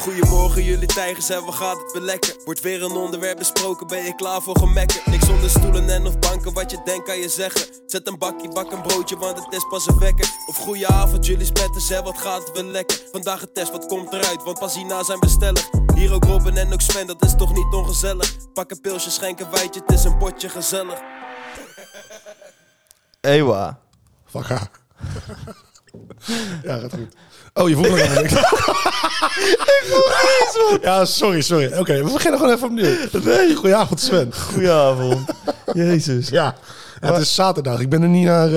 Goedemorgen jullie tijgers en wat gaat het weer lekker? Wordt weer een onderwerp besproken, ben je klaar voor gemekken? Niks zonder stoelen en of banken, wat je denkt kan je zeggen. Zet een bakkie, bak een broodje, want het is pas een wekker. Of goeie avond jullie spetters en wat gaat het weer lekker? Vandaag een test, wat komt eruit, want pas hierna zijn we stellig. Hier ook Robin en ook Sven, dat is toch niet ongezellig? Pak een pilsje, schenk een wijtje, het is een potje gezellig. Ewa. Fuck ja. Ja, gaat goed. Oh, je voelt me helemaal niks. Ik voel niks, man. Ja, sorry. Oké, we beginnen gewoon even opnieuw. Nee, goedenavond Sven. Goedenavond. Jezus. Ja, het is zaterdag. Ik ben er niet naar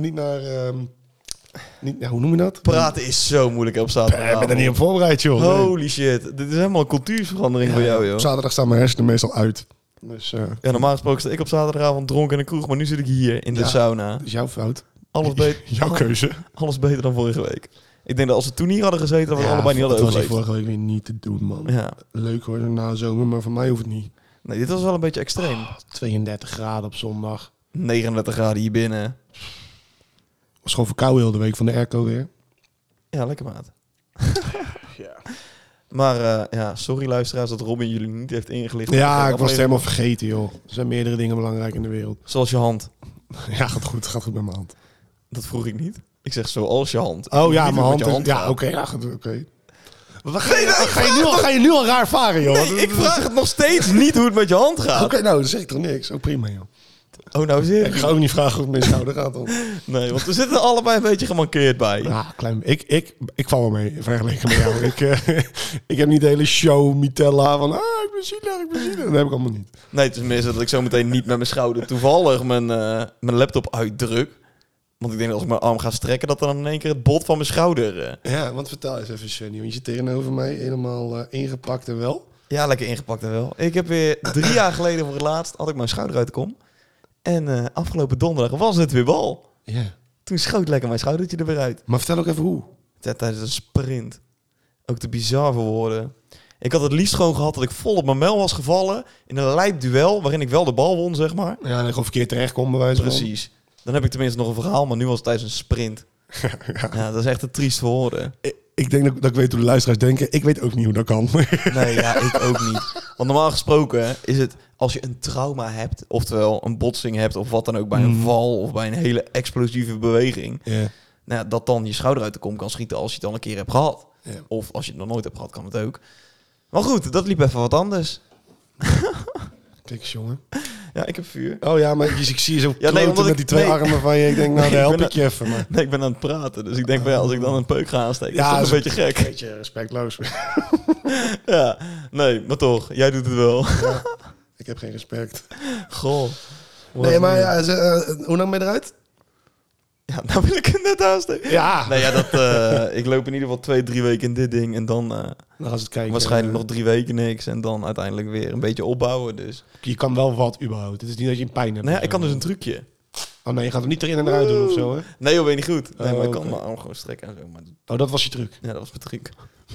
hoe noem je dat? Praten is zo moeilijk op zaterdag. Ik ben er niet op voorbereid, joh. Nee. Holy shit. Dit is helemaal een cultuurverandering voor jou, joh. Op zaterdag staan mijn hersenen meestal uit. Dus, Ja, normaal gesproken sta ik op zaterdagavond dronken in de kroeg, maar nu zit ik hier in de sauna. Dat is jouw fout. Alles beter. Jouw keuze. Alles beter dan vorige week. Ik denk dat als we toen hier hadden gezeten, dat we het allebei niet hadden dat was overleefd. vorige week weer niet te doen, man. Ja. Leuk hoor, na de zomer, maar voor mij hoeft het niet. Nee, dit was wel een beetje extreem. 32 graden op zondag. 39 graden hier binnen. Was gewoon verkouden heel de week van de airco weer. Ja, lekker maat. Ja. Maar ja, sorry luisteraars dat Robin jullie niet heeft ingelicht. Ja, ik was het helemaal vergeten, joh. Er zijn meerdere dingen belangrijk in de wereld. Zoals je hand. Ja, gaat goed met mijn hand. Dat vroeg ik niet. Ik zeg zoals je hand. Oh ja, mijn hand. Hand Ja, oké. Ga je nu al raar varen, joh? Nee, ik vraag het nog steeds niet hoe het met je hand gaat. Oké, nou, dan zeg ik toch niks. Ook prima, joh. Oh, nou zie Ik ga ook niet vragen hoe het met je schouder gaat, dan. Nee, want we zitten er allebei een beetje gemankeerd bij. Ja, klein. Ik val wel mee, vergeleken met jou. Ik heb niet de hele show Mitella van... ik ben zielig. Dat heb ik allemaal niet. Nee, het is meer zo dat ik zo meteen niet met mijn schouder toevallig mijn laptop uitdruk. Want ik denk dat als ik mijn arm ga strekken, dat dan in één keer het bot van mijn schouder... Ja, want vertel eens even, Sunny. Want je zit tegenover mij helemaal ingepakt en wel. Ja, lekker ingepakt en wel. Ik heb weer 3 jaar geleden voor het laatst, had ik mijn schouder uit de kom. En afgelopen donderdag was het weer bal. Ja. Toen schoot lekker mijn schoudertje er weer uit. Maar vertel ook even hoe. Ja, tijdens een sprint. Ook te bizar voor woorden. Ik had het liefst gewoon gehad dat ik vol op mijn mel was gevallen. In een lijp duel, waarin ik wel de bal won, zeg maar. Ja, en gewoon verkeerd terecht komt bij wijze van. Precies. Dan heb ik tenminste nog een verhaal, maar nu was het tijdens een sprint. Ja, dat is echt te triest voor woorden. Ik denk dat ik weet hoe de luisteraars denken. Ik weet ook niet hoe dat kan. Nee, ja, ik ook niet. Want normaal gesproken is het, als je een trauma hebt, oftewel een botsing hebt of wat dan ook bij een val of bij een hele explosieve beweging, Ja. nou ja, dat dan je schouder uit de kom kan schieten als je het al een keer hebt gehad. Ja. Of als je het nog nooit hebt gehad, kan het ook. Maar goed, dat liep even wat anders. Kijk eens, jongen. Ja, ik heb vuur. Oh ja, maar ik zie je zo Ja, nee, kloten omdat met ik- die twee nee. armen van je. Ik denk, nou, Nee, daar ik help ben ik je even. Maar... Nee, ik ben aan het praten, dus ik denk van ja, als ik dan een peuk ga aansteken, Ja, is dat is een beetje gek. Een beetje respectloos. Ja, nee, maar toch, jij doet het wel. Ja, ik heb geen respect. Goh. Nee, maar ja, hoe lang ben je eruit? Ja, nou wil ik het net aansteken. Ja. Nee, ja, ik loop in ieder geval 2-3 weken in dit ding en dan Dan gaan ze het kijken. waarschijnlijk nog 3 weken niks en dan uiteindelijk weer een beetje opbouwen. Dus. Je kan wel wat überhaupt. Het is niet dat je een pijn hebt. Nou ja, ik kan dus een trucje. Oh nee, je gaat hem niet erin en eruit doen of zo, hè? Nee, joh, weet je niet goed. Nee, Oh, maar ik kan oké. mijn arm gewoon strekken en zo. Maar Oh, dat was je truc. ja, dat was mijn truc.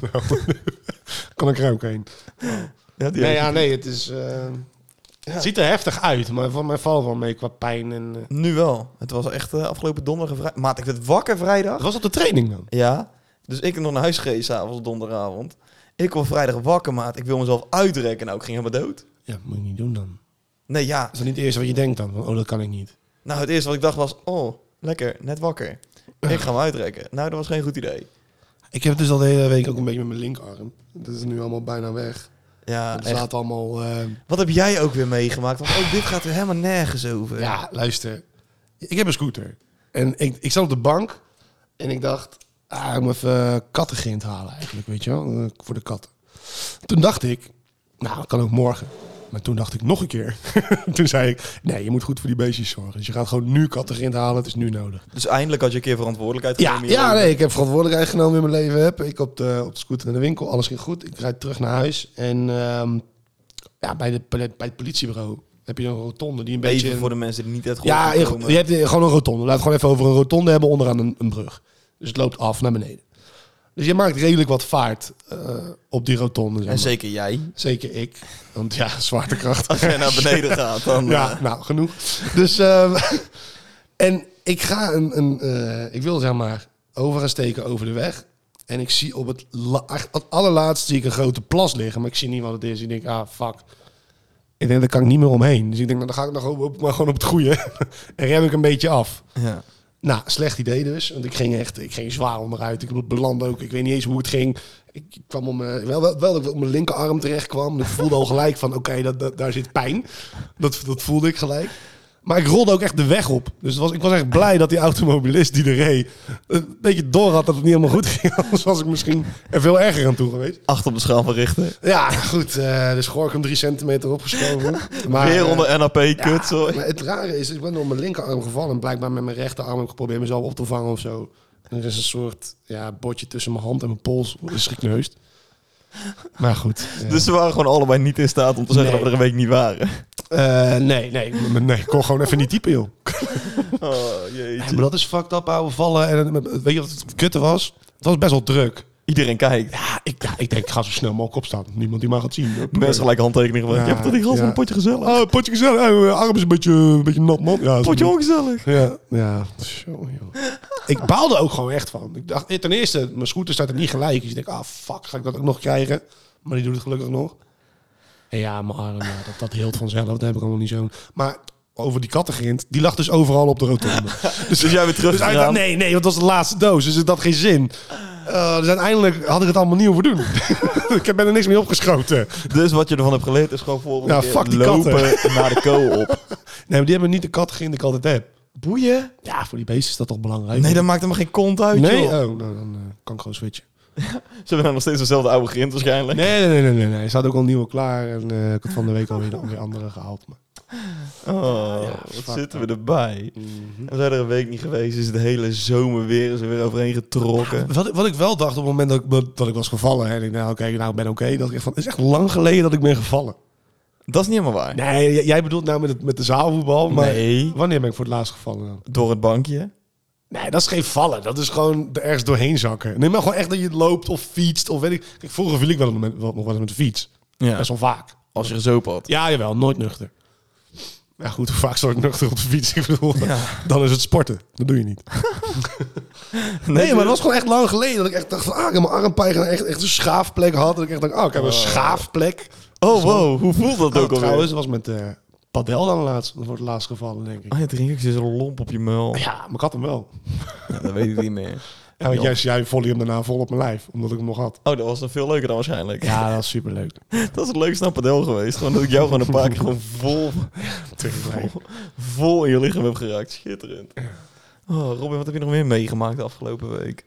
Kan ik er ook heen. Ja, die Nee, heb ik. ja, nee, het is... Het ziet er heftig uit, maar van mij valt wel mee qua pijn en... Nu wel. Het was echt afgelopen donderdag en vrijdag. Maat, ik werd wakker vrijdag. Dat was op de training dan? Ja. Dus ik nog naar huis gereden s'avonds donderdagavond. Ik word vrijdag wakker, maat. Ik wil mezelf uitrekken. Nou, ik ging helemaal dood. Ja, moet je niet doen dan. Nee, ja. Dat is dan niet het eerste wat je denkt dan. Van, oh, dat kan ik niet. Nou, het eerste wat ik dacht was... Oh, lekker. Net wakker. Ik ga me uitrekken. Nou, dat was geen goed idee. Ik heb het dus al de hele week ook een beetje met mijn linkerarm. Dat is nu allemaal bijna weg. Ja, Er echt. staat allemaal... Wat heb jij ook weer meegemaakt? Want ook dit gaat er helemaal nergens over. Ja, luister. Ik heb een scooter. En ik zat op de bank. En ik dacht... ik moet even kattengrind halen eigenlijk, weet je wel. Voor de katten. Toen dacht ik... Nou, dat kan ook morgen. Maar toen dacht ik nog een keer. Toen zei ik... Nee, je moet goed voor die beestjes zorgen. Dus je gaat gewoon nu kattengrind halen. Het is nu nodig. Dus eindelijk had je een keer verantwoordelijkheid Ja, genomen. in je ja, leven. nee, ik heb verantwoordelijkheid genomen in mijn leven. Ik op de scooter naar de winkel, alles ging goed. Ik rijd terug naar huis en ja, bij het politiebureau heb je een rotonde die een beetje... Even voor de mensen die niet uit Ja, komen. je hebt gewoon een rotonde. Laat het gewoon even over een rotonde hebben onderaan een brug. Dus het loopt af naar beneden. Dus je maakt redelijk wat vaart op die rotonde. Zeg En maar. zeker jij. Zeker ik. Want ja, zwaartekracht. Als jij naar beneden gaat, dan... Ja, nou, genoeg. Dus, en ik ga ik wil zeg maar over gaan steken over de weg. En ik zie op echt het allerlaatst zie ik een grote plas liggen. Maar ik zie niet wat het is. Ik denk, fuck. Ik denk, daar kan ik niet meer omheen. Dus ik denk, dan ga ik nog maar gewoon op het goede. En rem ik een beetje af. Ja. Nou, slecht idee dus. Want ik ging zwaar onderuit. Ik belandde ook. Ik weet niet eens hoe het ging. Ik kwam om wel dat ik op mijn linkerarm terecht kwam. Ik voelde al gelijk van, oké, daar zit pijn. Dat voelde ik gelijk. Maar ik rolde ook echt de weg op. Dus ik was echt blij dat die automobilist die er reed een beetje door had dat het niet helemaal goed ging. Anders was ik misschien er veel erger aan toe geweest. 8 op de schaal van Richter. Ja, goed. Dus Gorkum 3 centimeter opgeschoven. Maar, Weer onder NAP, kut, sorry. Maar het rare is, ik ben op mijn linkerarm gevallen. En blijkbaar met mijn rechterarm heb ik geprobeerd mezelf op te vangen of zo. En er is een soort botje tussen mijn hand en mijn pols. Dat is gekneusd. Maar goed. Dus ze waren gewoon allebei niet in staat om te zeggen dat we er een week niet waren. Nee. Ik kon gewoon even niet typen, joh. Oh, jeetje. Maar dat is fucked up, ouwe vallen. En weet je wat het kutte was? Het was best wel druk. Iedereen kijkt. Ja, ik denk, ik ga zo snel mogelijk opstaan. Niemand die mag het zien. Mensen gelijk handtekeningen van. Ja, Je hebt toch die gast van een potje gezellig. Oh, potje gezellig. Oh, arm is een beetje nat, man. Ja, Potje ongezellig. Ja. Zo, joh. Ik baalde ook gewoon echt van. Ik dacht, ten eerste, mijn scooter staat er niet gelijk. Dus ik denk, fuck, ga ik dat ook nog krijgen? Maar die doet het gelukkig nog. En ja, mijn arm, dat heelt vanzelf. Dat heb ik allemaal niet zo. Maar over die kattengrind, die lag dus overal op de rotonde. Dus jij weer terug gegaan? Nee, want dat was de laatste doos. Dus het had geen zin. Dus uiteindelijk had ik het allemaal niet hoeven doen. Ik ben er niks mee opgeschoten. Dus wat je ervan hebt geleerd is gewoon volgende keer fuck die lopen katten. naar de co-op. Nee, maar die hebben niet de kattengrind die ik altijd heb. Boeien? Ja, voor die beesten is dat toch belangrijk? Nee, dat maakt hem geen kont uit, Nee? joh. Oh, nou, dan kan ik gewoon switchen. Ze hebben nou nog steeds dezelfde oude grind waarschijnlijk. Nee. Er staat ook al een nieuwe klaar. En ik had van de week alweer andere gehaald. Maar... Oh, wat zitten we erbij. We zijn er een week niet geweest. Is de hele zomer weer is er weer overheen getrokken. Wat ik wel dacht op het moment dat ik was gevallen. Hè, en ik dacht, ik ben oké. Dat ik echt van, het is echt lang geleden dat ik ben gevallen. Dat is niet helemaal waar. Nee, jij bedoelt nou met de zaalvoetbal. Maar Nee. wanneer ben ik voor het laatst gevallen dan? Door het bankje. Nee, dat is geen vallen. Dat is gewoon er ergens doorheen zakken. Nee, maar gewoon echt dat je loopt of fietst. Of weet ik. Kijk, vroeger viel ik wel nog wel eens met de fiets. Ja. Best wel vaak. Als je gezopen had. Ja, jawel. Nooit nuchter. Ja goed, hoe vaak stond ik nuchter op de fiets? Ik bedoel, dan is het sporten. Dat doe je niet. Nee, maar dat was gewoon echt lang geleden. Dat ik echt dacht van, ik heb mijn armpijn echt een schaafplek had. Dat ik echt dacht, ik heb een schaafplek. Oh, wow. Hoe voelt dat ook alweer? Trouwens, dat was met padel dan laatst. Dat wordt het laatst gevallen, denk ik. Oh ja, toen ging ik zo'n lomp op je muil. Ja, maar ik had hem wel. Ja, dat weet ik niet meer. Ja, want jij volley hem daarna vol op mijn lijf. Omdat ik hem nog had. Oh, dat was dan veel leuker dan waarschijnlijk. Ja, dat was superleuk. Dat is het leukste aan padel geweest. Gewoon dat ik jou gewoon een paar keer gewoon vol in je lichaam heb geraakt. Schitterend. Oh, Robin, wat heb je nog meer meegemaakt de afgelopen week?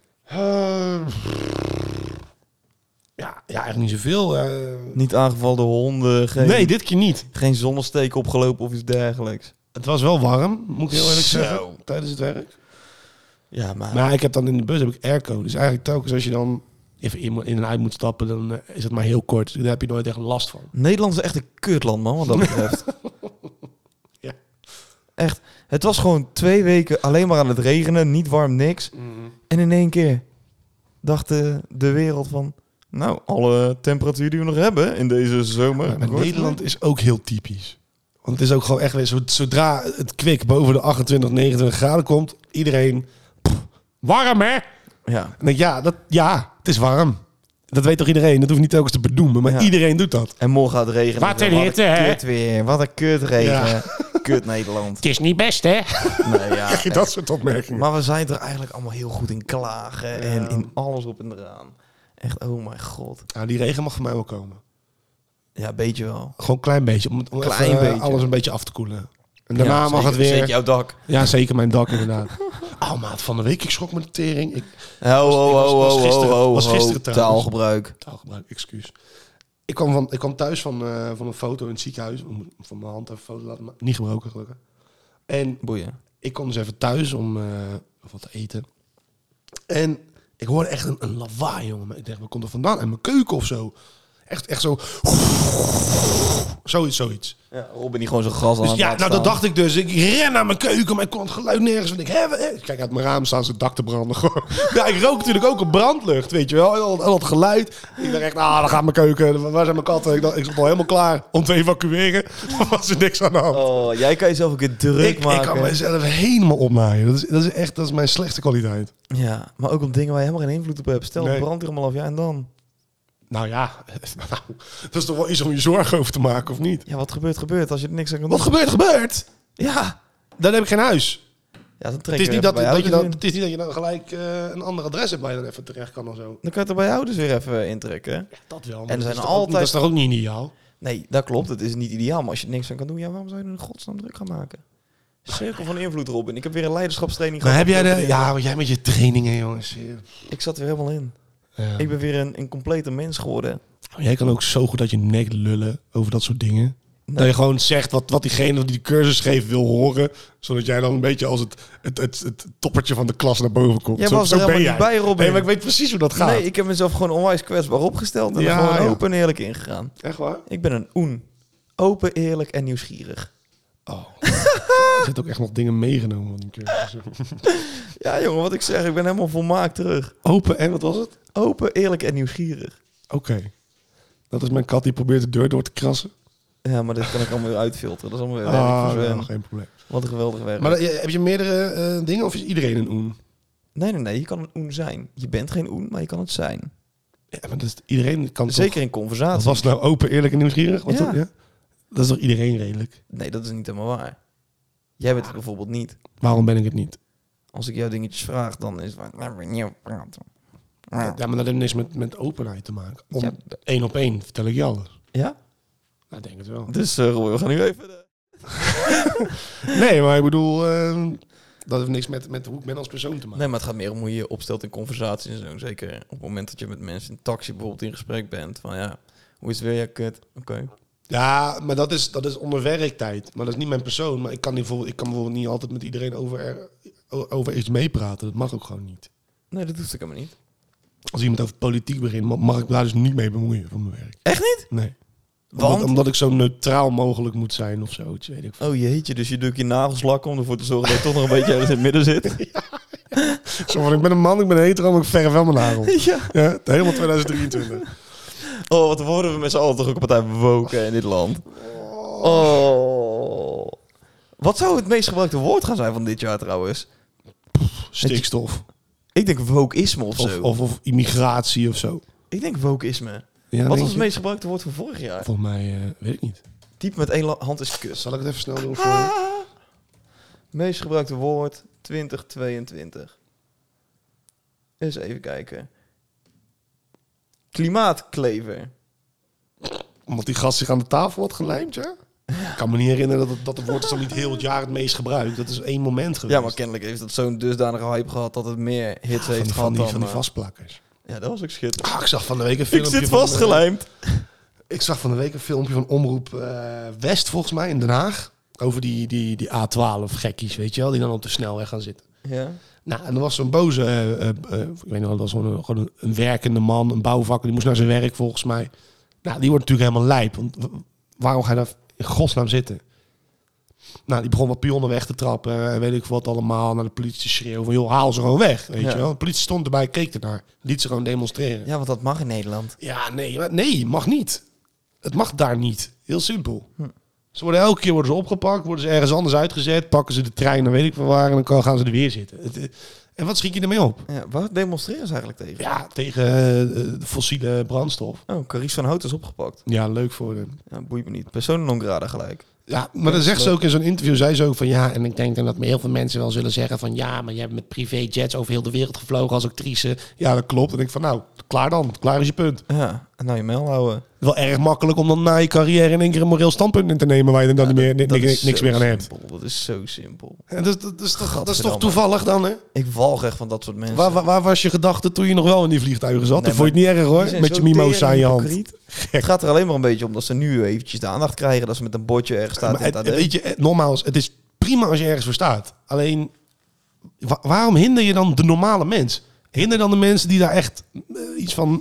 Ja, eigenlijk niet zoveel. Niet aangevallen door honden? Nee, dit keer niet. Geen zonnesteek opgelopen of iets dergelijks? Het was wel warm, moet ik heel eerlijk Zo. zeggen. Tijdens het werk. Ja, maar... Maar ik heb dan in de bus heb ik airco. Dus eigenlijk telkens als je dan even in en uit moet stappen, dan is het maar heel kort. Dus daar heb je nooit echt last van. Nederland is echt een kutland, man, wat dat betreft. Ja. Echt. Het was gewoon 2 weken alleen maar aan het regenen. Niet warm, niks. En in één keer dacht de wereld van... Nou, alle temperatuur die we nog hebben in deze zomer... Maar Nederland is ook heel typisch. Want het is ook gewoon echt weer... Zodra het kwik boven de 28, 29 graden komt... Iedereen... warm, hè? Ja. En denk, het is warm. Dat weet toch iedereen? Dat hoeft niet telkens te bedoelen. Maar iedereen doet dat. En morgen gaat het regenen. Wat een hitte, hè? Kut weer. Wat een kut regen. Ja. Kut Nederland. Het is niet best, hè? Nee, ja. Krijg je dat soort opmerkingen? Maar we zijn er eigenlijk allemaal heel goed in klagen. En in alles op en eraan. Echt, oh mijn god. Nou, die regen mag voor mij wel komen. Ja, beetje wel. Gewoon een klein beetje. Om Klein even, beetje. alles een beetje af te koelen. En daarna mag het weer... Zeker jouw dak. Ja, zeker mijn dak inderdaad. Maat, van de week, ik schrok me de tering. Was gisteren trouwens. Taalgebruik. Taalgebruik, excuus. Ik kwam thuis van een foto in het ziekenhuis. Om van mijn hand even een foto laten maken. Niet gebroken, gelukkig. En Boeien. ik kwam dus even thuis om wat te eten. En ik hoorde echt een lawaai, jongen. Ik dacht, waar komt er vandaan? En mijn keuken of zo. Echt zo... Zoiets. Ja, Robin die gewoon zijn gas aan Dus het ja, laten nou dat staan. dacht ik dus. Ik ren naar mijn keuken, maar ik kon het geluid nergens. Want ik kijk uit mijn raam, staan ze het dak te branden. Gewoon. Ja, ik rook natuurlijk ook op brandlucht, weet je wel. En al dat geluid. Ik dacht echt, dan gaat mijn keuken. Waar zijn mijn katten? Ik zat al helemaal klaar om te evacueren. Er was er niks aan de hand. Oh, jij kan jezelf ook een druk Ik maken. kan mezelf helemaal opnaaien. Dat is mijn slechte kwaliteit. Ja, maar ook op dingen waar je helemaal geen invloed op hebt. Stel, Nee. het brandt hier allemaal af, ja, en dan? Nou ja, dat is toch wel iets om je zorgen over te maken, of niet? Ja, wat gebeurt als je er niks aan kan Wat doen? gebeurt? Ja. Dan heb ik geen huis. Ja, dan trek Het is je niet even dat bij je ouders dan, in. het is niet dat je dan gelijk een ander adres hebt waar je dan even terecht kan of zo. Dan kan je het er bij je ouders weer even intrekken. Hè? Dat wel. En er zijn dat altijd... is toch ook niet ideaal? Nee, dat klopt. Het is niet ideaal. Maar als je er niks aan kan doen, ja, waarom zou je er in godsnaam druk gaan maken? Cirkel van invloed, Robin. Ik heb weer een leiderschapstraining Maar gehad. heb jij ja, jij met je trainingen, jongens. Ik zat er weer helemaal in. Ja. Ik ben weer een complete mens geworden. Jij kan ook zo goed uit je nek lullen over dat soort dingen. Dat je gewoon zegt wat diegene die de cursus geeft wil horen. Zodat jij dan een beetje als het toppertje van de klas naar boven komt. Jij Zo, was zo er helemaal ben niet jij. bij, Robin. Nee, maar ik weet precies hoe dat gaat. Nee, ik heb mezelf gewoon onwijs kwetsbaar opgesteld. En Ja, er gewoon ja. open en eerlijk ingegaan. Echt waar? Ik ben een oen. Open, eerlijk en nieuwsgierig. Oh. Er zitten ook echt nog dingen meegenomen van die cursus. Ja, jongen, wat ik zeg. Ik ben helemaal volmaakt terug. Open en wat was het? Open, eerlijk en nieuwsgierig. Oké. Dat is mijn kat die probeert de deur door te krassen. Ja, maar dit kan ik allemaal weer uitfilteren. Dat is allemaal weer werk voor Sven. geen probleem. Wat een geweldig werk. Maar heb je meerdere dingen of is iedereen een oen? Nee. Je kan een oen zijn. Je bent geen oen, maar je kan het zijn. Ja, maar dat is, iedereen kan Zeker toch... in conversatie. Wat was het nou open, eerlijk en nieuwsgierig? Was Ja. Dat, ja? Dat is toch iedereen redelijk? Nee, dat is niet helemaal waar. Jij bent het bijvoorbeeld niet. Waarom ben ik het niet? Als ik jou dingetjes vraag, dan is het van... Nou, ben je praten. Ja, maar dat heeft niks met openheid te maken. Ja. 1 op 1 vertel ik je alles. Ja? Nou, ik denk het wel. Dus Roy, we gaan nu even... Nee, maar ik bedoel... dat heeft niks met hoe ik ben als persoon te maken. Nee, maar het gaat meer om hoe je je opstelt in conversaties en zo. Zeker op het moment dat je met mensen in een taxi bijvoorbeeld in gesprek bent. Van ja, hoe is het weer? Ja, kut. Oké. Ja, maar dat is onder werktijd. Maar dat is niet mijn persoon. Maar ik kan bijvoorbeeld niet altijd met iedereen over iets meepraten. Dat mag ook gewoon niet. Nee, dat doet ik helemaal niet. Als iemand over politiek begint, mag ik daar dus niet mee bemoeien van mijn werk. Echt niet? Nee. Want? Omdat ik zo neutraal mogelijk moet zijn of zo. Weet ik veel. Oh jeetje, dus je doet je nagels lakken om ervoor te zorgen dat je toch nog een beetje ergens in het midden zit. Zo van, ik ben een man, ik ben hetero, maar ik verf wel mijn nagel. Ja. Ja, helemaal 2023. Oh, wat worden we met z'n allen toch ook een partij woken in dit land. Oh. Wat zou het meest gebruikte woord gaan zijn van dit jaar trouwens? Stikstof. Ik denk wokeisme of zo. Of immigratie of zo. Ik denk wokeisme. Ja, Wat denk was het je? meest gebruikte woord van vorig jaar? Volgens mij, weet ik niet. Typ met één hand is kus. Zal ik het even snel doen voor je? Meest gebruikte woord 2022. Eens even kijken. Klimaatklever. Omdat die gast zich aan de tafel had gelijmd, ja? Ik kan me niet herinneren dat het woord is dan niet heel het jaar het meest gebruikt. Dat is 1 moment geweest. Ja, maar kennelijk heeft het zo'n dusdanige hype gehad dat het meer hits heeft van gehad die dan... vastplakkers. Ja, dat was ook schitterend. Ah, ik zag van de week een Ik filmpje zit van, vastgelijmd. ik zag van de week een filmpje van Omroep West, volgens mij, in Den Haag. Over die A12 gekkies, weet je wel, die dan op de snelweg gaan zitten. Ja. Nou, en er was zo'n boze, ik weet niet, dat was gewoon een werkende man, een bouwvakker, die moest naar zijn werk volgens mij. Nou, die wordt natuurlijk helemaal lijp, want waarom ga je daar in godsnaam zitten? Nou, die begon wat pionnen weg te trappen en weet ik wat allemaal, naar de politie te schreeuwen van, joh, haal ze gewoon weg, weet Ja. je wel. De politie stond erbij, keek ernaar, liet ze gewoon demonstreren. Ja, want dat mag in Nederland. Ja, nee, mag niet. Het mag daar niet. Heel simpel. Ze worden elke keer worden ze opgepakt, worden ze ergens anders uitgezet, pakken ze de trein naar weet ik veel waar en dan gaan ze er weer zitten. En wat schiet je ermee op? Ja, waar demonstreren ze eigenlijk tegen? Ja, tegen de fossiele brandstof. Oh, Carice van Hout is opgepakt. Ja, leuk voor hem. Ja, boeit me niet. Persona non grata gelijk. Ja, maar dan zegt ze ook in zo'n interview, zei ze ook van ja, en ik denk dan dat heel veel mensen wel zullen zeggen van ja, maar jij hebt met privéjets over heel de wereld gevlogen als actrice. Ja, dat klopt. En ik van nou, klaar dan. Klaar is je punt. Ja, en nou je mail houden. Wel erg makkelijk om dan na je carrière in één keer een moreel standpunt in te nemen waar je dan niks meer aan hebt. Dat is zo simpel. En dat is toch Gadverdamme. toevallig dan, hè? Ik walg echt van dat soort mensen. Waar was je gedachte toen je nog wel in die vliegtuigen zat? Nee, Dan vond je het niet erg Die hoor, zijn met je zo mimosa in je hand. tering hypocriet. Het gaat er alleen maar een beetje om dat ze nu eventjes de aandacht krijgen. Dat ze met een bordje ergens staat Maar in het AD. weet je, nogmaals, het is prima als je ergens voor staat. Alleen, waarom hinder je dan de normale mens? Hinder dan de mensen die daar echt iets van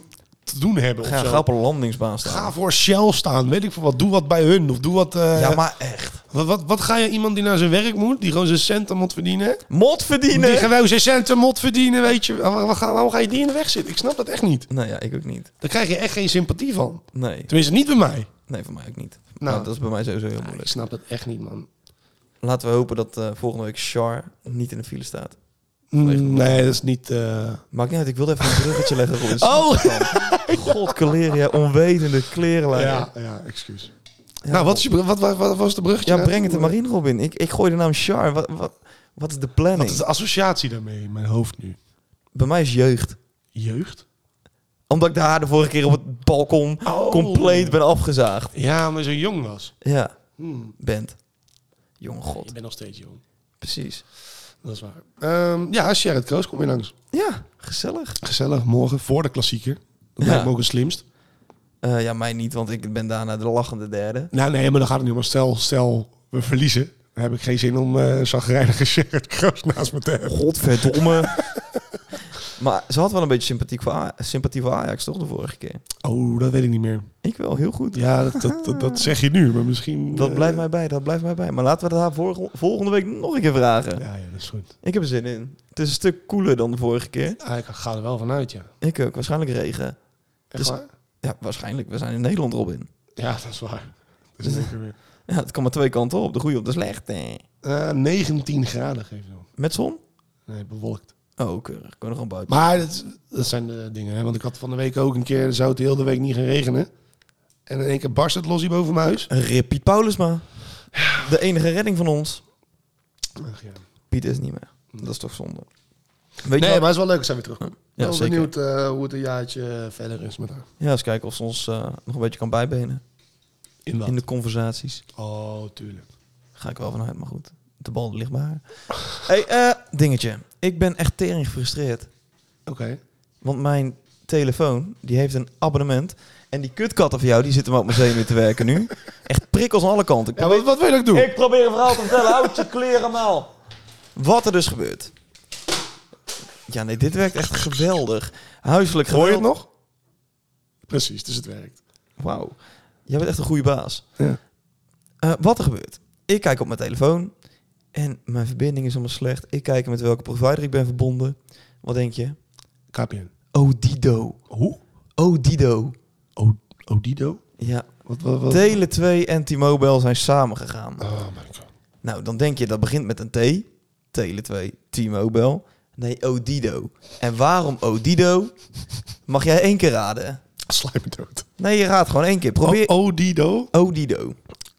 te doen hebben of zo. Ga op een landingsbaan staan. Ga voor Shell staan, weet ik veel wat. Doe wat bij hun of doe wat... Ja, maar echt. Wat ga je iemand die naar zijn werk moet, die gewoon zijn centen moet verdienen? Mot verdienen! Die gewoon zijn centen moet verdienen, weet je. Waarom ga je die in de weg zitten? Ik snap dat echt niet. Nou ja, ik ook niet. Daar krijg je echt geen sympathie van. Nee. Tenminste, niet bij mij. Nee, voor mij ook niet. Nou. Nou, dat is bij mij sowieso heel Ja, moeilijk. ik snap dat echt niet, man. Laten we hopen dat volgende week Char niet in de file staat. Nee, dat is niet... Maakt niet uit, ik wilde even een bruggetje leggen. Roel. Oh! God, Caleria, onwetende klerenlijn. Ja, excuus. Ja, Nou, wat was de bruggetje? Ja, breng het er maar in, Robin. Ik gooi de naam Char. Wat is de planning? Wat is de associatie daarmee in mijn hoofd nu? Bij mij is jeugd. Jeugd? Omdat ik daar de vorige keer op het balkon compleet ben afgezaagd. Ja, maar zo jong was. Ja, bent. Jonge Je god. bent nog steeds jong. Precies. Dat is waar. Ja, Sherrit Kroos, kom weer langs. Ja, gezellig. Gezellig, morgen voor de klassieker. Dat Ja. lijkt me ook het slimst. Ja, mij niet, want ik ben daarna de lachende derde. Nou, nee, maar dan gaat het niet om. Stel, we verliezen. Dan heb ik geen zin om zagrijnige Sherrit Kroos naast me te hebben. Godverdomme. Maar ze had wel een beetje sympathie voor Ajax, toch, de vorige keer? Oh, dat weet ik niet meer. Ik wel, heel goed. Ja, dat zeg je nu, maar misschien... Dat blijft mij bij, Maar laten we dat volgende week nog een keer vragen. Ja, dat is goed. Ik heb er zin in. Het is een stuk cooler dan de vorige keer. Ik ga er wel vanuit, ja. Ik ook. Waarschijnlijk regen. Echt Dus- waar? Ja, waarschijnlijk. We zijn in Nederland, Robin. Ja, dat is waar. Dat is zeker weer. Ja, het kan maar twee kanten op. De goede op de slechte. 19 graden geeft het. Met zon? Nee, bewolkt. Oh, keurig. Kunnen gewoon buiten. Maar dat zijn de dingen, hè. Want ik had van de week ook een keer... zou het de hele week niet gaan regenen. En in één keer barst het los hier boven mijn huis. Rip Piet Paulusma. De enige redding van ons. Ach, ja. Piet is niet meer. Dat is toch zonde. Weet je Nee, wat? maar het is wel leuk dat zij weer terugkomt. Ja, Wel zeker. benieuwd hoe het een jaartje verder is met haar. Ja, eens kijken of ze ons nog een beetje kan bijbenen. In wat? In de conversaties. Oh, tuurlijk. Ga ik wel vanuit, maar goed. De bal ligt bij haar. Hey, dingetje. Ik ben echt tering gefrustreerd. Oké. Want mijn telefoon, die heeft een abonnement. En die kutkatten van jou, die zitten maar op mijn zenuwen te werken nu. Echt prikkels aan alle kanten. Ja, wat wil ik doen? Ik probeer een verhaal te vertellen. Houd je kleren maal. Wat er dus gebeurt. Ja, nee, dit werkt echt geweldig. Huiselijk geweld. Hoor je het nog? Precies, dus het werkt. Wauw. Jij bent echt een goede baas. Ja. Wat er gebeurt. Ik kijk op mijn telefoon. En mijn verbinding is allemaal slecht. Ik kijk met welke provider ik ben verbonden. Wat denk je? KPN. Odido. Hoe? Odido. Odido? Ja. Wat? Tele2 en T-Mobile zijn samengegaan. Oh my god. Nou, dan denk je dat begint met een T. Tele2, T-Mobile. Nee, Odido. En waarom Odido? Mag jij 1 keer raden? Slijm me dood. Nee, je raadt gewoon 1 keer. Probeer. Odido? Odido.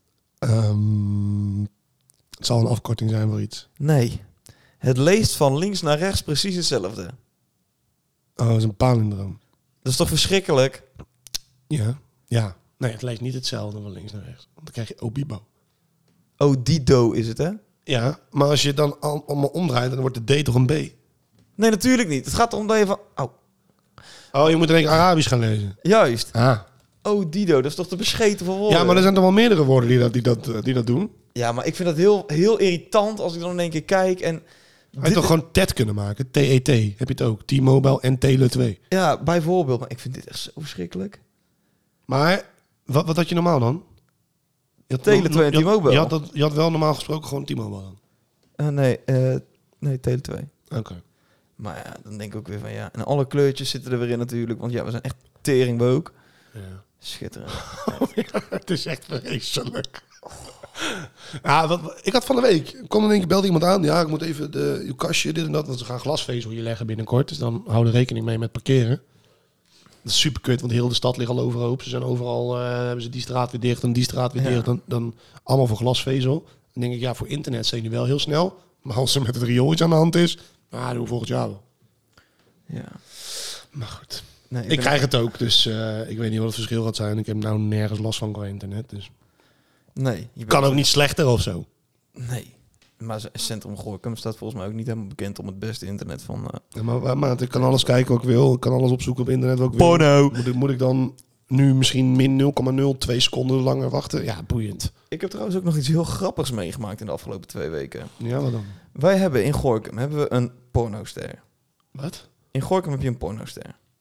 Het zal een afkorting zijn voor iets. Nee. Het leest van links naar rechts precies hetzelfde. Oh, dat is een palindroom. Dat is toch verschrikkelijk? Ja. Ja. Nee, het leest niet hetzelfde van links naar rechts. Want dan krijg je Obibo. Odido is het, hè? Ja, maar als je het dan allemaal omdraait, dan wordt de D toch een B? Nee, natuurlijk niet. Het gaat erom dat je van... Oh, Oh, je moet in één keer Arabisch gaan lezen. juist. Ah. Odido, dat is toch te bescheten voor woorden? Ja, maar er zijn toch wel meerdere woorden die dat doen? Ja, maar ik vind dat heel irritant als ik dan in één keer kijk en... Had je toch gewoon TET kunnen maken? TET heb je het ook. T-Mobile en Tele2. Ja, bijvoorbeeld. Maar ik vind dit echt zo verschrikkelijk. Maar wat had je normaal dan? Je had Tele2 en T-Mobile. Je had wel normaal gesproken gewoon T-Mobile dan? Nee, Tele2. Oké. Maar ja, dan denk ik ook weer van ja. En alle kleurtjes zitten er weer in natuurlijk. Want ja, we zijn echt teringbook. Ja. Schitterend. Het is echt vreselijk. Ja, ik had van de week, kwam in één keer, belde iemand aan. Ja, ik moet even uw kastje, dit en dat. Want ze gaan glasvezel hier leggen binnenkort. Dus dan houden rekening mee met parkeren. Dat is super kut, want heel de stad ligt al overhoop. Ze zijn overal, hebben ze die straat weer dicht en die straat weer dicht. Dan allemaal voor glasvezel. Dan denk ik, ja, voor internet zijn die wel heel snel. Maar als er met het riool iets aan de hand is, doen we volgend jaar wel. Ja. Maar goed. Nee, Ik krijg het ook, dus ik weet niet wat het verschil gaat zijn. Ik heb nou nergens last van qua internet, dus... Nee. Je Kan ook niet slechter of zo. Nee. Maar Centrum Gorinchem staat volgens mij ook niet helemaal bekend om het beste internet van... Ja, maar ik kan alles kijken wat ik wil. Ik kan alles opzoeken op internet wat ik wil. Porno. Moet ik dan nu misschien min 0,02 seconden langer wachten? Ja, boeiend. Ik heb trouwens ook nog iets heel grappigs meegemaakt in de afgelopen 2 weken. Ja, wat dan? Wij hebben in Gorinchem een pornoster. Wat? In Gorinchem heb je een pornoster.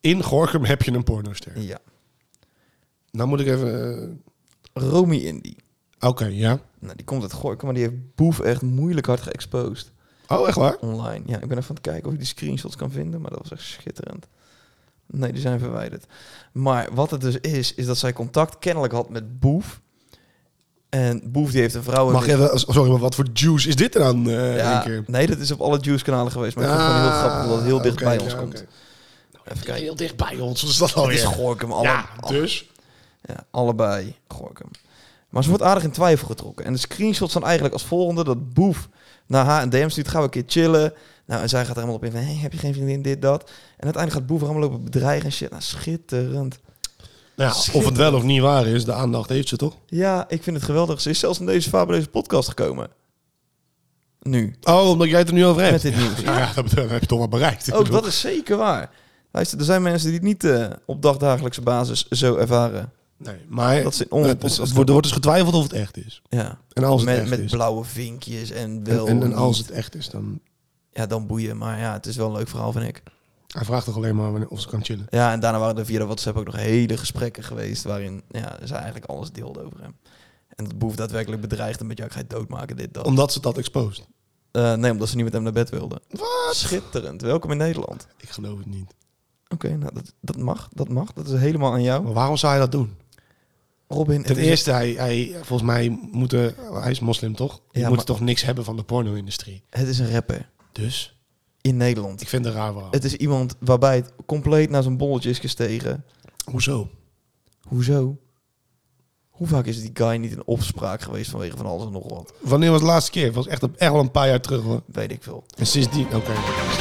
in Gorinchem heb je een pornoster. Ja. Nou moet ik even... Romy Indy. Oké, ja. Nou, die komt uit Gorinchem, maar die heeft Boef echt moeilijk hard geëxposed. Oh, echt waar? Online. Ja, ik ben even aan het kijken of ik die screenshots kan vinden, maar dat was echt schitterend. Nee, die zijn verwijderd. Maar wat het dus is dat zij contact kennelijk had met Boef. En Boef die heeft een vrouw... Mag je even... Sorry, maar wat voor juice is dit er dan ja, een keer? nee, dat is op alle Juice-kanalen geweest. Maar ik vind het gewoon heel grappig dat het heel dicht oké, bij ons ja, komt. oké. Even kijken. Heel dicht bij ons. Wat is dat Het alweer? is Gorinchem. Dus? Ja, allebei Gorinchem. Maar ze wordt aardig in twijfel getrokken. En de screenshots zijn eigenlijk als volgende. Dat Boef naar haar een DM stuurt. Gaan we een keer chillen. Nou, en zij gaat er helemaal op in van... Hey, heb je geen vriendin, dit, dat. En uiteindelijk gaat Boef er allemaal lopen bedreigen en shit. Nou, schitterend. Nou ja, of het wel of niet waar is, de aandacht heeft ze toch? Ja, ik vind het geweldig. Ze is zelfs in deze fabuleuze podcast gekomen. Nu. Oh, omdat jij het er nu over hebt. Met dit nieuws. Ja, dat heb je toch wel bereikt. Ook dat is zeker waar. Luister, er zijn mensen die het niet op dagdagelijkse basis zo ervaren. Nee, maar Dat ze in onze het podcast wordt dus getwijfeld of het echt is. Ja. En als het echt Met is. blauwe vinkjes en wel En als niet. het echt is, dan... Ja, dan boeien. Maar ja, het is wel een leuk verhaal, vind ik. Hij vraagt toch alleen maar of ze kan chillen. Ja, en daarna waren er via de WhatsApp ook nog hele gesprekken geweest... waarin zij eigenlijk alles deelde over hem. En dat Boef daadwerkelijk bedreigde met... ja, ik ga je doodmaken, dit, dat. Omdat ze dat exposed. Nee, omdat ze niet met hem naar bed wilden. Wat? Schitterend. Welkom in Nederland. Ik geloof het niet. Oké, nou, dat mag. Dat mag. Dat is helemaal aan jou. Maar waarom zou hij dat doen? Robin, Ten eerste, hij volgens mij hij is moslim toch? Je Ja, moet maar- toch niks hebben van de porno-industrie. het is een rapper Dus, in Nederland. ik vind het raar verhaal. Het is iemand waarbij het compleet naar zijn bolletje is gestegen. Hoezo? Hoezo? Hoe vaak is die guy niet in opspraak geweest vanwege van alles en nog wat? Wanneer was de laatste keer? Het was echt wel een paar jaar terug hoor. Weet ik veel. En sindsdien... Oké.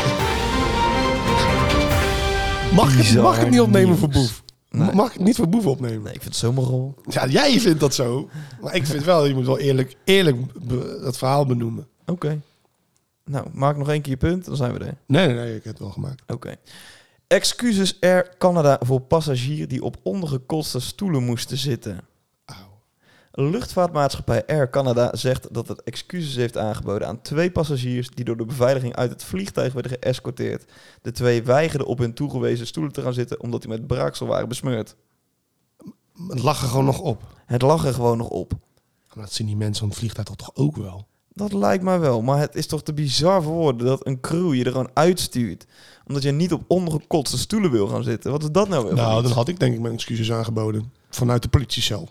Mag Bizar ik het niet opnemen nieuws. voor Boef? Nee. Mag ik het niet voor Boef opnemen? Nee, ik vind het zomerrol. Ja, jij vindt dat zo. Maar ik vind wel, je moet wel eerlijk dat verhaal benoemen. Oké. Nou, maak nog één keer je punt, dan zijn we er. Nee, ik heb het wel gemaakt. Oké. Excuses Air Canada voor passagier die op ondergekotste stoelen moesten zitten. Luchtvaartmaatschappij Air Canada zegt dat het excuses heeft aangeboden aan 2 passagiers die door de beveiliging uit het vliegtuig werden geëscorteerd. De 2 weigerden op hun toegewezen stoelen te gaan zitten omdat die met braaksel waren besmeurd. Het lag er gewoon nog op. Het lag er gewoon nog op. Maar dat zien die mensen van het vliegtuig toch ook wel? Dat lijkt mij wel, maar het is toch te bizar voor woorden dat een crew je er gewoon uitstuurt. Omdat je niet op ondergekotste stoelen wil gaan zitten. Wat is dat nou weer? voor Nou, iets? dan had ik denk ik mijn excuses aangeboden. Vanuit de politiecel.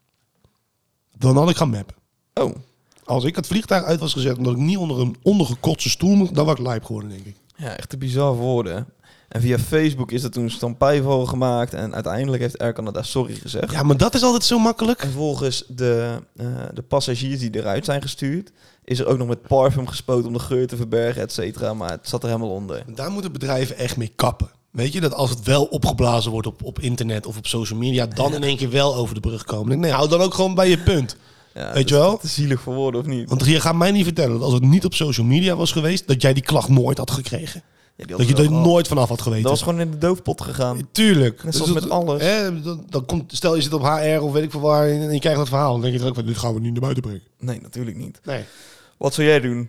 Dan had ik gaan mappen. Oh, Als ik het vliegtuig uit was gezet omdat ik niet onder een ondergekotste stoel moest, dan was ik lijp geworden, denk ik. ja, echt te bizar voor woorden. En via Facebook is er toen stampij voor gemaakt en uiteindelijk heeft Air Canada sorry gezegd. Ja, maar dat is altijd zo makkelijk. En volgens de passagiers die eruit zijn gestuurd, is er ook nog met parfum gespoten om de geur te verbergen, et cetera. Maar het zat er helemaal onder. Daar moeten bedrijven echt mee kappen. Weet je, dat als het wel opgeblazen wordt op internet of op social media, dan in één keer wel over de brug komen. Nee, hou dan ook gewoon bij je punt. Ja, Weet je wel? Te zielig voor woorden of niet? Want je gaat mij niet vertellen dat als het niet op social media was geweest, dat jij die klacht nooit had gekregen. Ja, die Dat je hadden er we wel nooit vanaf had geweten. Dat was gewoon in de doofpot gegaan. Tuurlijk. Net zoals met alles. Dan komt, stel je zit op HR of weet ik veel waar en je krijgt dat verhaal. Dan denk je er ook van, dit gaan we niet naar buiten brengen. Nee, natuurlijk niet. Nee. Wat zou jij doen?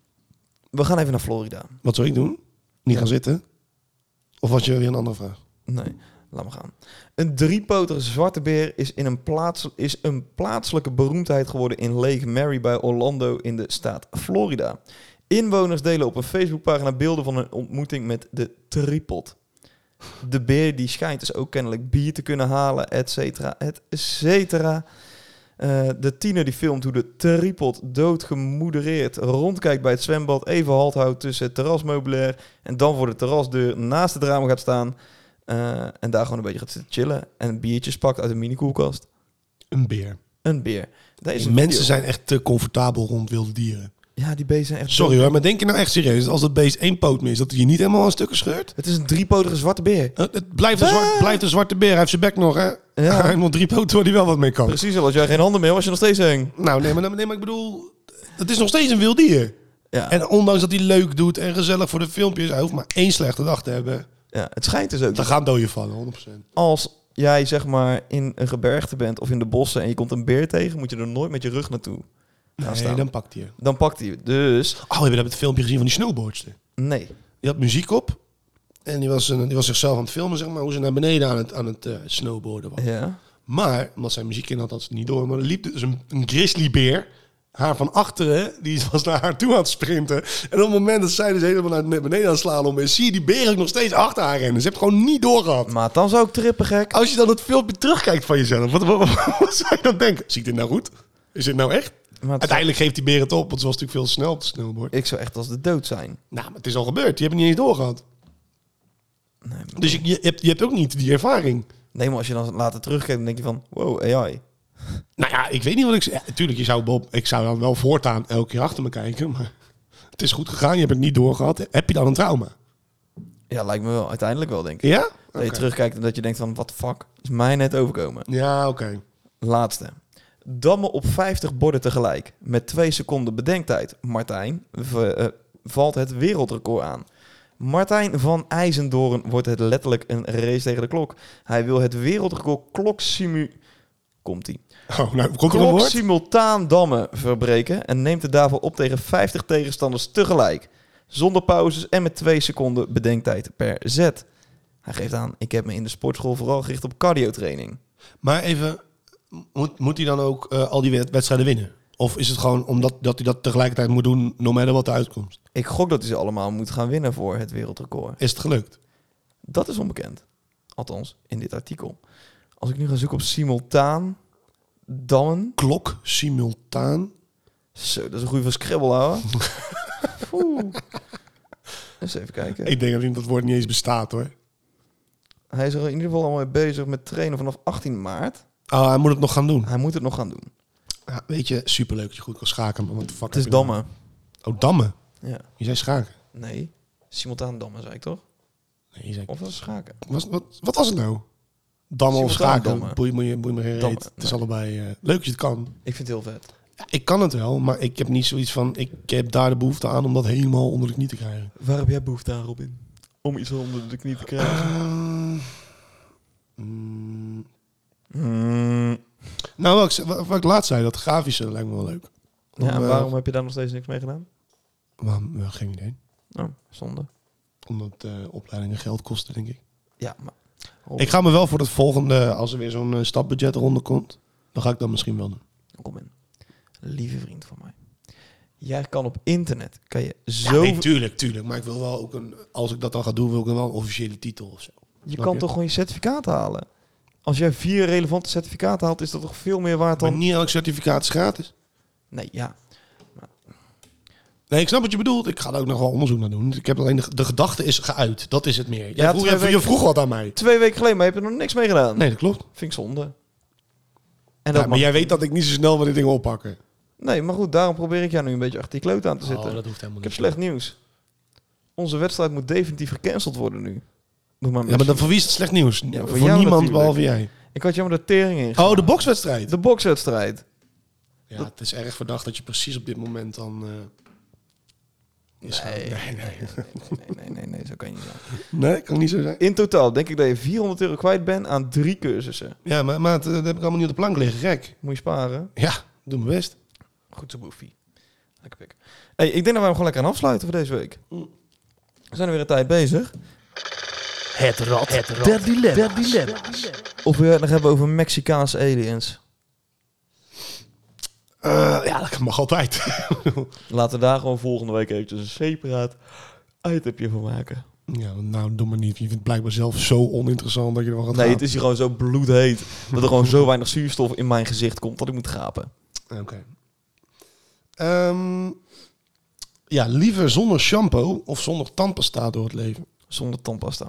We gaan even naar Florida. Wat zou ik doen? Niet gaan zitten? Of was je weer een andere vraag? Nee, laat maar gaan. Een 3-potige zwarte beer is een plaatselijke beroemdheid geworden in Lake Mary bij Orlando in de staat Florida. Inwoners delen op een Facebookpagina beelden van een ontmoeting met de tripod. De beer die schijnt dus ook kennelijk bier te kunnen halen, et cetera, et cetera. De tiener die filmt hoe de tripod doodgemoedereerd rondkijkt bij het zwembad, even halt houdt tussen het terrasmeubilair en dan voor de terrasdeur naast het raam gaat staan en daar gewoon een beetje gaat zitten chillen en biertjes pakt uit een mini-koelkast. Een beer. Een beer. Deze Mensen zijn echt te comfortabel rond wilde dieren. Ja, die beesten zijn echt... Sorry hoor, maar denk je nou echt serieus? Als dat beest 1 poot mis, dat hij je niet helemaal aan stukken scheurt? Het is een 3-potige zwarte beer. Het blijft een zwarte beer. Hij heeft zijn bek nog, hè? Ja. Hij heeft nog 3 poten waar hij wel wat mee kan. Precies, als jij geen handen meer was je nog steeds eng. Nou, nee, maar ik bedoel... Het is nog steeds een wild dier. Ja. En ondanks dat hij leuk doet en gezellig voor de filmpjes... Hij hoeft maar 1 slechte dag te hebben. Ja, het schijnt dus ook Dan gaan doden vallen, 100%. als jij zeg maar in een gebergte bent of in de bossen en je komt een beer tegen, moet je er nooit met je rug naartoe gaan Nee, staan. dan pakt hij je. Dan pakt hij je. Dus, Oh, we hebben het filmpje gezien van die snowboardster. nee. Die had muziek op. En die was zichzelf aan het filmen, zeg maar, hoe ze naar beneden aan het snowboarden was. Ja. Maar, omdat zijn muziek in had ze het niet door. Maar er liep dus een grizzlybeer, haar van achteren, die was naar haar toe aan het sprinten. En op het moment dat zij dus helemaal naar beneden aan het slalom is, zie je die beer ook nog steeds achter haar rennen. Ze heeft gewoon niet doorgehad. Maar dan zou ik trippen, gek. Als je dan het filmpje terugkijkt van jezelf, wat zou je dan denken? Zie ik dit nou goed? Is dit nou echt? Maar Uiteindelijk geeft die beer het op, want ze was natuurlijk veel te snel op de snowboard. ik zou echt als de dood zijn. Nou, maar het is al gebeurd. Je hebt het niet eens doorgehad. Nee, maar, Dus je hebt ook niet die ervaring. nee, maar als je dan later terugkijkt, dan denk je van... Wow, AI. Nou ja, ik weet niet wat ik zeg. Tuurlijk, ik zou dan wel voortaan elke keer achter me kijken. Maar het is goed gegaan, je hebt het niet doorgehad. Heb je dan een trauma? Ja, lijkt me wel. Uiteindelijk wel, denk ik. Ja? Dat je Oké. terugkijkt en dat je denkt van... Wat fuck is mij net overkomen? Ja, oké. Laatste. Dammen op 50 borden tegelijk. Met 2 seconden bedenktijd. Martijn valt het wereldrecord aan. Martijn van IJzendoorn wordt het letterlijk een race tegen de klok. Hij wil het wereldrecord Komt-ie. Oh, nou, komt er een Klok woord? simultaan dammen verbreken en neemt het daarvoor op tegen 50 tegenstanders tegelijk. Zonder pauzes en met 2 seconden bedenktijd per zet. Hij geeft aan, ik heb me in de sportschool vooral gericht op cardiotraining. Maar even, moet hij dan ook al die wedstrijden winnen? Of is het gewoon omdat hij dat tegelijkertijd moet doen, no matter wat de uitkomst? Ik gok dat hij ze allemaal moet gaan winnen voor het wereldrecord. Is het gelukt? Dat is onbekend. Althans, in dit artikel. Als ik nu ga zoeken op simultaan dammen. Klok simultaan. Zo, dat is een goeie van Scrabble, hoor. Oeh. Eens even kijken. Ik denk dat woord niet eens bestaat, hoor. Hij is er in ieder geval al mee bezig met trainen vanaf 18 maart. Oh, hij moet het nog gaan doen. Hij moet het nog gaan doen. Ja, weet je, superleuk dat je goed kan schaken. Maar wat de fuck Het is heb je nou? dammen. Oh, dammen. Ja. Je zei schaken. Nee. Simultaan dammen, zei ik toch? Nee, je zei... Of was het schaken? Wat was het nou? Dammen of Simultaan schaken? dammen. Boei me geen Dammen, reet. Het is nee. allebei leuk dat je het kan. Ik vind het heel vet. Ja, ik kan het wel, maar ik heb niet zoiets van... Ik heb daar de behoefte aan om dat helemaal onder de knie te krijgen. Waar heb jij behoefte aan, Robin? Om iets onder de knie te krijgen? Nou, wat ik laatst zei, dat grafische lijkt me wel leuk. Ja, en waarom heb je daar nog steeds niks mee gedaan? Geen idee. Oh, zonde. Omdat opleidingen geld kosten, denk ik. Ja, maar... Ik ga me wel voor het volgende, als er weer zo'n stapbudget eronder komt, dan ga ik dat misschien wel doen. Robin, lieve vriend van mij. Jij kan op internet, kan je Ja, zo... nee, tuurlijk. Maar ik wil wel ook als ik dat dan ga doen, wil ik wel een officiële titel of zo. je Snap kan je? toch gewoon je certificaat halen? Als jij 4 relevante certificaten haalt, is dat toch veel meer waard Maar dan... niet elk certificaat is gratis. Nee, ja. Nee, ik snap wat je bedoelt. Ik ga er ook nog wel onderzoek naar doen. Ik heb alleen de gedachte is geuit. Dat is het meer. Ja, Je vroeg wat aan mij. 2 weken geleden, maar je hebt er nog niks mee gedaan. Nee, dat klopt. Vind ik zonde. En Ja, dat maar jij weet dat ik niet zo snel van die dingen oppakken. Nee, maar goed, daarom probeer ik jou nu een beetje achter die kloot aan te zitten. dat hoeft helemaal Ik heb slecht nieuws. Onze wedstrijd moet definitief gecanceld worden nu. Doe maar Ja, maar dan voor wie is het slecht nieuws? Ja, voor voor jou niemand natuurlijk. behalve jij. Ik had jammer de tering in. Oh, de bokswedstrijd. De bokswedstrijd. Ja, het is erg verdacht dat je precies op dit moment dan... Nee, zo kan je niet zijn. Nee, kan niet zo zijn. In totaal denk ik dat je €400 kwijt bent aan 3 cursussen. Ja, maar dat heb ik allemaal niet op de plank liggen. Gek. Moet je sparen. Ja, doe mijn best. Goed zo, boefie. Lekker pik. Hey, ik denk dat we hem gewoon lekker aan afsluiten voor deze week. We zijn er weer een tijd bezig. Het rad der dilemma's. Of we het nog hebben over Mexicaanse aliens. Ja, dat mag altijd. Laten we daar gewoon volgende week eventjes een separaat itemje van maken. Ja, nou, doe maar niet. Je vindt het blijkbaar zelf zo oninteressant dat je ervan gaat Nee, gaan. het is hier gewoon zo bloedheet. Dat er gewoon zo weinig zuurstof in mijn gezicht komt dat ik moet gapen. Oké. Ja, liever zonder shampoo of zonder tandpasta door het leven? Zonder tandpasta.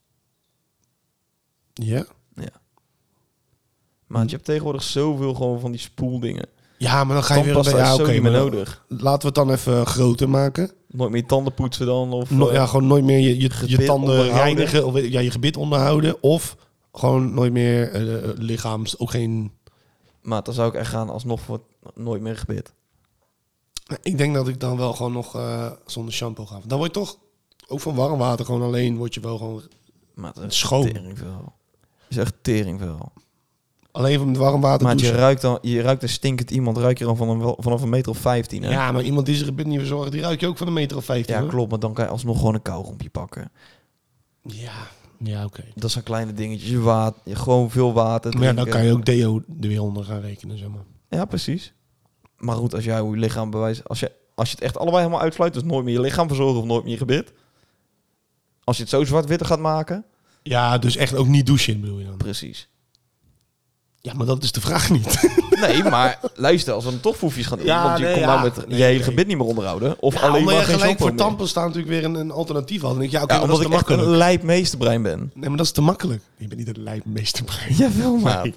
Ja? Maar je hebt tegenwoordig zoveel gewoon van die spoeldingen. Ja, maar dan ga je weer... Tandpasta Ja, is zo oké, niet meer maar nodig. laten we het dan even groter maken. Nooit meer je tanden poetsen dan. Of, Ja, gewoon nooit meer je gebit tanden onderhouden. reinigen. Of je gebit onderhouden. Of gewoon nooit meer lichaams... Ook geen... Maar dan zou ik echt gaan alsnog voor nooit meer gebit. Ik denk dat ik dan wel gewoon nog zonder shampoo ga. Dan word je toch... Ook van warm water gewoon alleen word je wel gewoon... Maar het is Schoon. teringvel. Is echt teringvel. Alleen van met warm water Maar douchen. je ruikt een stinkend iemand, ruik je dan vanaf 1,15 meter. Hè? Ja, maar iemand die zijn gebit niet verzorgt, die ruik je ook van 1,15 meter. Ja, hoor. klopt. Maar dan kan je alsnog gewoon een kauwgompje pakken. Ja, oké. Dat zijn kleine dingetjes. Gewoon veel water Maar ja, drinken. dan kan je ook deo er weer onder gaan rekenen, zeg maar. Ja, precies. Maar goed, als jij je lichaam bewijst... Als je het echt allebei helemaal uitsluit... Dus nooit meer je lichaam verzorgen of nooit meer je gebit. Als je het zo zwart-wit gaat maken... Ja, dus echt ook niet douchen, bedoel je dan? Precies. Ja, maar dat is de vraag niet. Nee, maar luister, als we dan toch foefjes gaan doen... Ja, want je nee, komt ja. nou met Nee, je hele nee. gebit niet meer onderhouden. Of Ja, alleen omdat maar je geen gelijk shampoo voor meer. tampons staan natuurlijk weer een alternatief had. Dan denk ik, ja, oké, Ja, maar dat omdat is ik te echt een makkelijk. lijpmeesterbrein ben. Nee, maar dat is te makkelijk. Je bent niet een lijpmeesterbrein. Jawel, maar. Nee.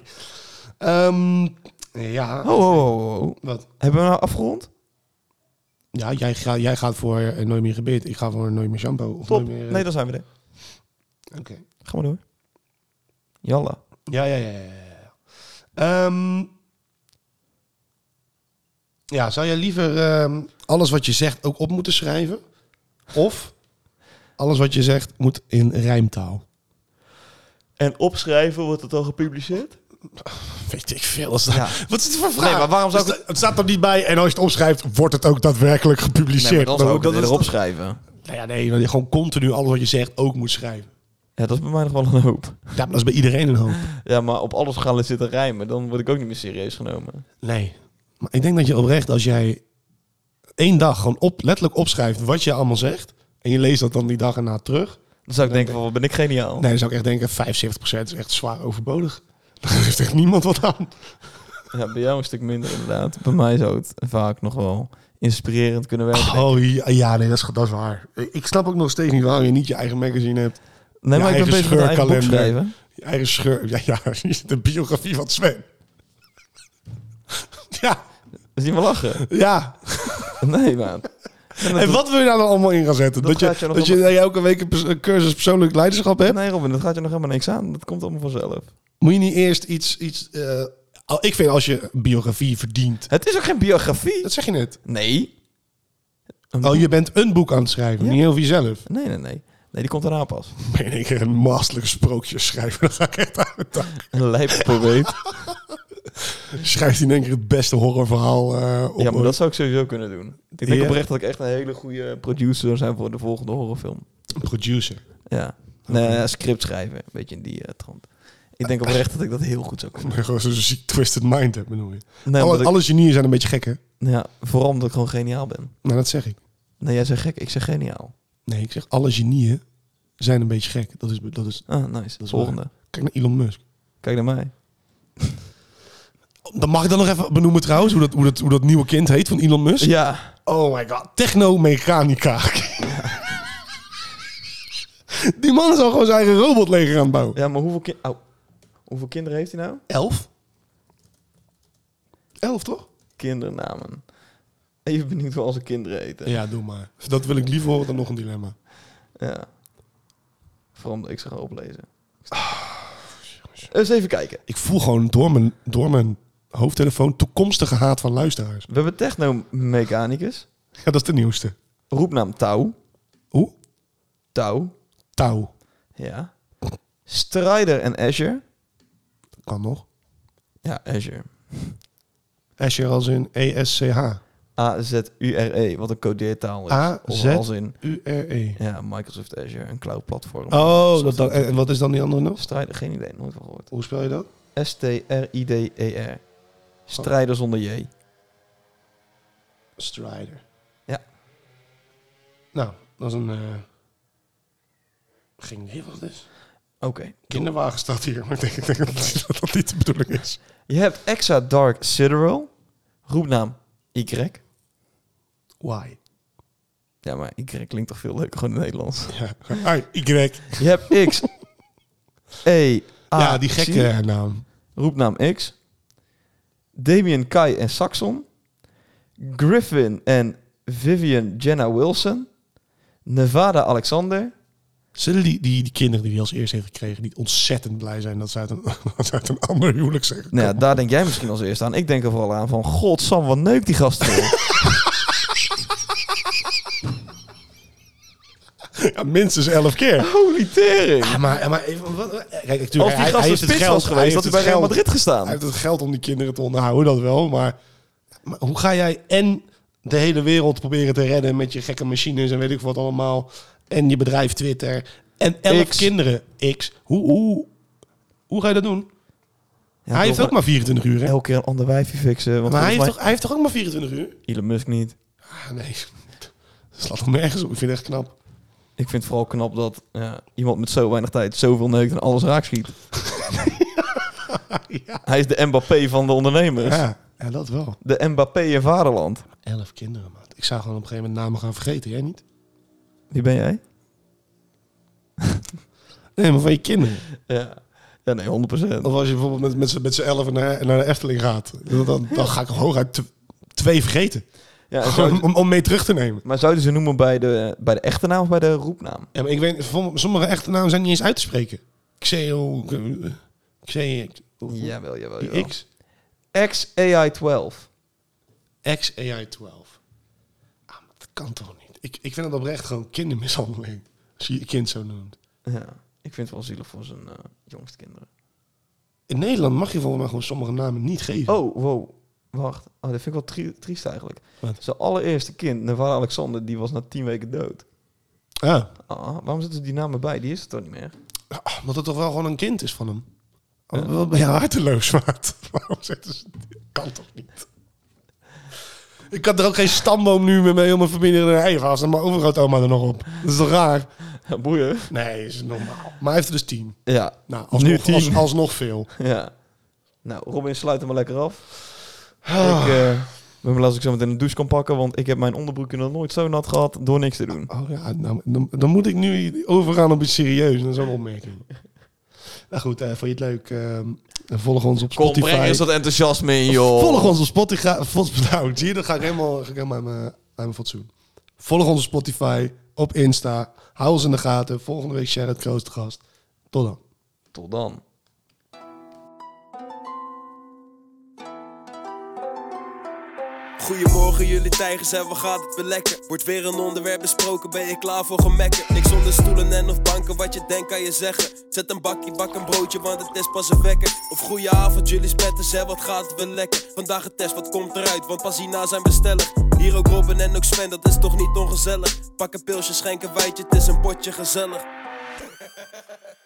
Ja. Oh. Wat? Hebben we nou afgerond? Ja, jij gaat voor nooit meer gebit. Ik ga voor nooit meer shampoo. Of Top. nooit meer, Nee, dan zijn we er. Oké. Ga maar door. Jalla. Ja. Ja, zou jij liever alles wat je zegt ook op moeten schrijven? Of alles wat je zegt moet in rijmtaal? En opschrijven, wordt het al gepubliceerd? Weet ik veel. Als dat... Ja. Wat is het voor vraag? Nee, maar waarom zou ik... Het staat er niet bij en als je het opschrijft, wordt het ook daadwerkelijk gepubliceerd. Nee, maar dan zou ik dat het is erop schrijven. Nou ja, nee, dat je gewoon continu alles wat je zegt ook moet schrijven. Ja, dat is bij mij nog wel een hoop. Ja, maar dat is bij iedereen een hoop. Ja, maar op alles gaan zitten rijmen, dan word ik ook niet meer serieus genomen. Nee. Maar ik denk dat je oprecht, als jij 1 dag gewoon letterlijk opschrijft wat je allemaal zegt, en je leest dat dan die dag erna terug, Dan zou ik denken van, wat ben ik geniaal. nee, dan zou ik echt denken, 75% is echt zwaar overbodig. Daar heeft echt niemand wat aan. Ja, bij jou een stuk minder inderdaad. Bij mij zou het vaak nog wel inspirerend kunnen werken. Oh ja, nee, dat is waar. Ik snap ook nog steeds niet waarom je niet je eigen magazine hebt. Nee, maar je ik ben eigen bezig met een eigen boek scheurkalender. schrijven. Je eigen scheur. Ja, de biografie van Sven. Ja, Is niet meer lachen? ja. Nee, man. En wat wil je daar dan allemaal in gaan zetten? Dat gaat je nog dat je elke week een cursus persoonlijk leiderschap hebt? Nee, Robin, dat gaat je nog helemaal niks aan. Dat komt allemaal vanzelf. Moet je niet eerst iets ik vind als je een biografie verdient... Het is ook geen biografie. Dat zeg je net. Nee. Een Oh, boek. je bent een boek aan het schrijven. Ja. Niet over jezelf. Nee. Nee, die komt daarna pas. Ben ik een masterlijke sprookjes schrijven? Dan ga ik echt aan het dak. Een lijppoëet. Schrijft hij in één keer het beste horrorverhaal op. Ja, maar dat zou ik sowieso kunnen doen. Ik denk Ja. oprecht dat ik echt een hele goede producer zou zijn voor de volgende horrorfilm. Een producer. Ja. Nee, script schrijven. Een beetje in die trant. Ik denk oprecht dat ik dat heel goed zou kunnen. Maar gewoon zo'n ziek twisted mind hebt, bedoel je. Nee, omdat ik- Alle genieën zijn een beetje gek, hè? ja, vooral omdat ik gewoon geniaal ben. Nou, dat zeg ik. Nee, jij zegt gek, ik zeg geniaal. Nee, ik zeg alle genieën zijn een beetje gek. Dat is Ah, nice. is Volgende. kijk naar Elon Musk. Kijk naar mij. Dan mag ik dan nog even benoemen trouwens hoe dat nieuwe kind heet van Elon Musk. Ja. Oh my god, technomechanica. Die man is al gewoon zijn eigen robotleger aan het bouwen. Ja, maar hoeveel kinderen heeft hij nou? 11? 11 toch? Kindernamen. Even benieuwd hoe onze kinderen eten. Ja, doe maar. Dat wil ik liever horen dan nog een dilemma. Ja. Vooral omdat ik ze ga oplezen. Eens even kijken. Ik voel gewoon door mijn hoofdtelefoon toekomstige haat van luisteraars. We hebben technomechanicus. Ja, dat is de nieuwste. Roepnaam Touw. Hoe? Touw. Touw. Ja. Strider en Azure. Kan nog. Ja, Azure. Azure als in ESCH. AZURE, wat een codeertaal is. AZ? Of als in, URE. ja, Microsoft Azure, een cloud platform. Oh, en wat is dan die andere nog? Strider, geen idee, nooit van gehoord. Hoe spel je dat? STRIDER. Strijder zonder J. Strider. Ja. Nou, dat is een... Geen idee wat het is. Oké. Kinderwagen staat hier, maar ik denk dat dat niet de bedoeling is. Je hebt Exa Dark Sidereal. Roepnaam Y. Why? Ja, maar Y klinkt toch veel leuker gewoon in het Nederlands. Ja. Y. Je hebt X. E. A. Ja, die gekke naam. Roepnaam X. Damien Kai en Saxon. Griffin en Vivian Jenna Wilson. Nevada Alexander. Zullen die kinderen die hij als eerste heeft gekregen niet ontzettend blij zijn dat ze uit een ander huwelijk zijn gekomen? Nou ja, daar denk jij misschien als eerste aan. Ik denk er vooral aan van, godsam, wat neukt die gast veel. Ja, minstens 11 keer. Holy tering. Ja, maar even, kijk, natuurlijk, Als die hij gast een heeft het spits geld was geweest, had hij bij Real Madrid Hij gestaan. heeft het geld om die kinderen te onderhouden, dat wel. Maar hoe ga jij en de hele wereld proberen te redden met je gekke machines en weet ik wat allemaal. En je bedrijf Twitter. En 11 X. kinderen. X. Hoe ga je dat doen? Ja, hij heeft toch ook maar 24 uur, hè? elke keer een ander wijfje fixen. Want Maar hij volgens heeft toch ook maar 24 uur? mij Elon Musk niet. Ah, nee. Dat slaat toch nergens op. Ik vind het echt knap. Ik vind het vooral knap dat iemand met zo weinig tijd zoveel neukt en alles raak schiet. Ja. Hij is de Mbappé van de ondernemers. Ja, dat wel. De Mbappé in vaderland. 11 kinderen, man. Ik zou gewoon op een gegeven moment namen gaan vergeten. Jij niet? Wie ben jij? Nee, maar van je kinderen. Ja, nee, 100%. Of als je bijvoorbeeld met z'n 11 naar de Efteling gaat. Dan ga ik hooguit 2 vergeten. Ja, en Gewoon om mee terug te nemen. maar zouden ze noemen bij de echte naam of bij de roepnaam? Ja, maar ik weet, sommige echte namen zijn niet eens uit te spreken. Xeo... Jawel. Die X. XAI12. XAI12. Ah, maar dat kan toch niet? Ik vind het oprecht gewoon kindermishandeling. Als je je kind zo noemt. Ja, ik vind het wel zielig voor zijn jongste kinderen. In Nederland mag je volgens mij gewoon sommige namen niet geven. Oh, wow. Wacht. Oh, dat vind ik wel triest eigenlijk. Wat? Zijn allereerste kind, Nevada Alexander, die was na 10 weken dood. Ah, Waarom zetten ze die namen bij? Die is het toch niet meer? omdat het toch wel gewoon een kind is van hem. Wat ben je harteloos, maat? Waarom zetten ze... Kan toch niet? Ik had er ook geen stamboom nu met mijn hele familie. Hey, was er maar overgrootoma er nog op. Dat is toch raar? Ja, boeien. Nee, is normaal. Maar hij heeft er dus 10. Ja. Nou, Nu alsnog, 10. alsnog veel. Ja. Nou, Robin, sluit hem maar lekker af. Ik ben blij als ik zo meteen een douche kan pakken, want ik heb mijn onderbroekje nog nooit zo nat gehad door niks te doen. Oh ja, nou, dan moet ik nu overgaan op iets serieus. Dat is een opmerking. Nou goed, vond je het leuk? Volg ons op Spotify. Kom, breng eens dat enthousiasme in, joh. Volg ons op Spotify. Nou, zie je, dan ga ik helemaal aan mijn fatsoen. Volg ons op Spotify, op Insta. Hou ons in de gaten. Volgende week Sherrod Kroos te gast. Tot dan. Tot dan. Goedemorgen jullie tijgers en wat gaat het weer lekker? Wordt weer een onderwerp besproken, ben je klaar voor gemekken? Niks onder stoelen en of banken, wat je denkt kan je zeggen. Zet een bakkie, bak een broodje, want het is pas een wekker. Of goeie avond jullie spetters en wat gaat het weer lekker? Vandaag een test, wat komt eruit, want pas hierna zijn we stellig. Hier ook Robin en ook Sven, dat is toch niet ongezellig? Pak een pilsje, schenk een wijtje, het is een potje gezellig.